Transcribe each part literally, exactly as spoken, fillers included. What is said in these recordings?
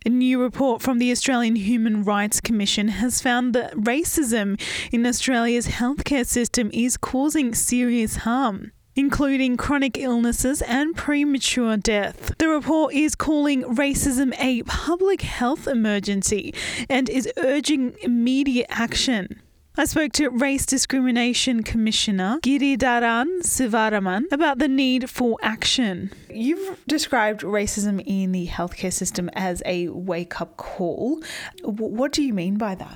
A new report from the Australian Human Rights Commission has found that racism in Australia's healthcare system is causing serious harm, including chronic illnesses and premature death. The report is calling racism a public health emergency and is urging immediate action. I spoke to Race Discrimination Commissioner Giridharan Sivaraman about the need for action. You've described racism in the healthcare system as a wake-up call. What do you mean by that?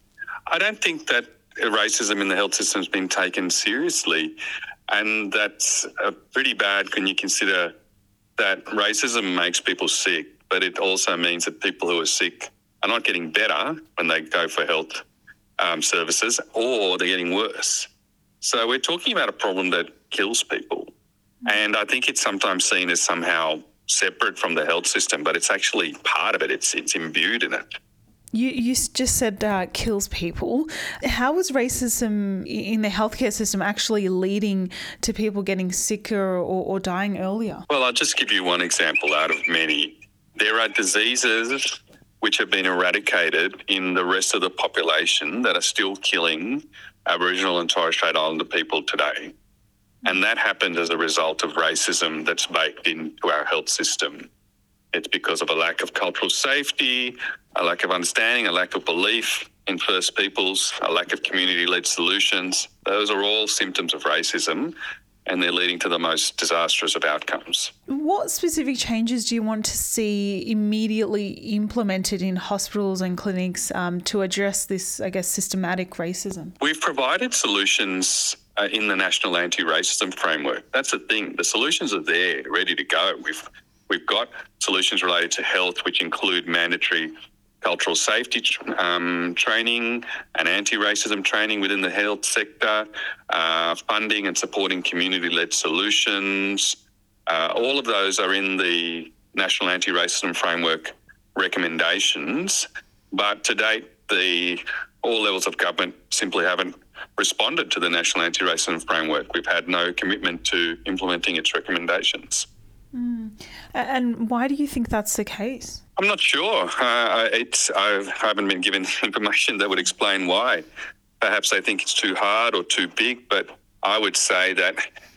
I don't think that racism in the health system has been taken seriously, and that's uh, pretty bad when you consider that racism makes people sick, but it also means that people who are sick are not getting better when they go for health Um, services, or they're getting worse. So we're talking about a problem that kills people. And I think it's sometimes seen as somehow separate from the health system, but it's actually part of it. It's it's imbued in it. You you just said uh, kills people. How is racism in the healthcare system actually leading to people getting sicker or, or dying earlier? Well, I'll just give you one example out of many. There are diseases which have been eradicated in the rest of the population that are still killing Aboriginal and Torres Strait Islander people today. And that happened as a result of racism that's baked into our health system. It's because of a lack of cultural safety, a lack of understanding, a lack of belief in First Peoples, a lack of community-led solutions. Those are all symptoms of racism, and they're leading to the most disastrous of outcomes. What specific changes do you want to see immediately implemented in hospitals and clinics um, to address this, I guess, systematic racism? We've provided solutions uh, in the National Anti-Racism Framework. That's the thing. The solutions are there, ready to go. We've we've got solutions related to health, which include mandatory cultural safety um, training and anti-racism training within the health sector, uh, funding and supporting community-led solutions. Uh, all of those are in the National Anti-Racism Framework recommendations, but to date, the all levels of government simply haven't responded to the National Anti-Racism Framework. We've had no commitment to implementing its recommendations. Mm. And why do you think that's the case? I'm not sure. Uh, it's, I haven't been given information that would explain why. Perhaps they think it's too hard or too big, but I would say that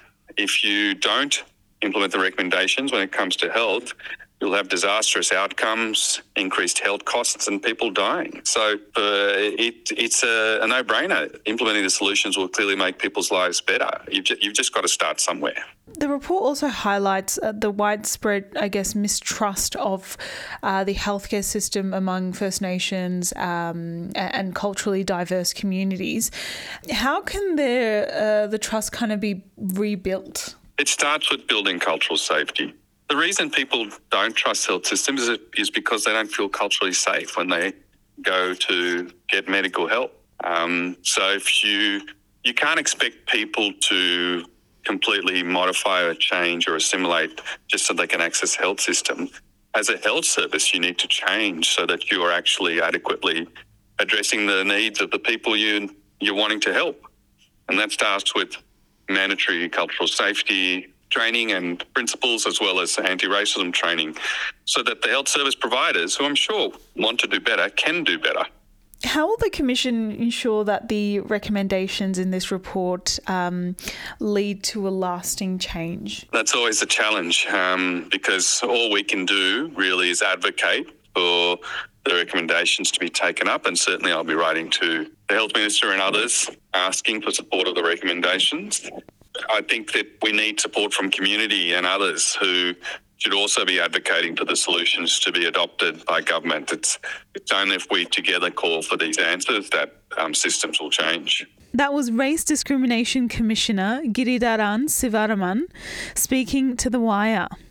if you don't implement the recommendations when it comes to health, you'll have disastrous outcomes, increased health costs, and people dying. So uh, it, it's a, a no-brainer. Implementing the solutions will clearly make people's lives better. You've, ju- you've just got to start somewhere. The report also highlights uh, the widespread, I guess, mistrust of uh, the healthcare system among First Nations um, and culturally diverse communities. How can the, uh, the trust kind of be rebuilt? It starts with building cultural safety. The reason people don't trust health systems is, is because they don't feel culturally safe when they go to get medical help. Um, so if you you can't expect people to completely modify or change or assimilate just so they can access health system. As a health service, you need to change so that you are actually adequately addressing the needs of the people you, you're wanting to help. And that starts with mandatory cultural safety training and principles, as well as anti-racism training, so that the health service providers, who I'm sure want to do better, can do better. How will the Commission ensure that the recommendations in this report um, lead to a lasting change? That's always a challenge, um, because all we can do really is advocate for the recommendations to be taken up, and certainly I'll be writing to the Health Minister and others asking for support of the recommendations. I think that we need support from community and others who should also be advocating for the solutions to be adopted by government. It's, it's only if we together call for these answers that um, systems will change. That was Race Discrimination Commissioner Giridharan Sivaraman speaking to The Wire.